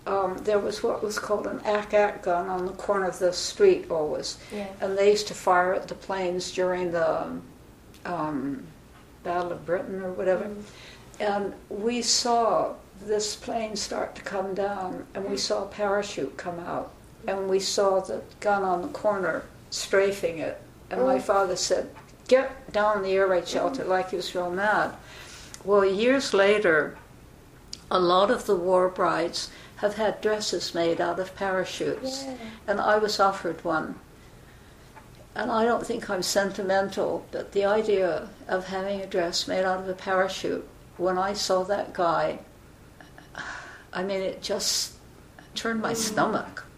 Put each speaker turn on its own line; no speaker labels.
there was what was called an AK gun on the corner of the street always.
Yeah.
And they used to fire at the planes during the Battle of Britain or whatever. And we saw this plane start to come down, and we saw a parachute come out, and we saw the gun on the corner strafing it. And my father said, "Get down the air raid shelter," like he was real mad. Well, years later, a lot of the war brides have had dresses made out of parachutes.
Yeah.
And I was offered one. And I don't think I'm sentimental, but the idea of having a dress made out of a parachute, when I saw that guy, I mean, it just turned my stomach.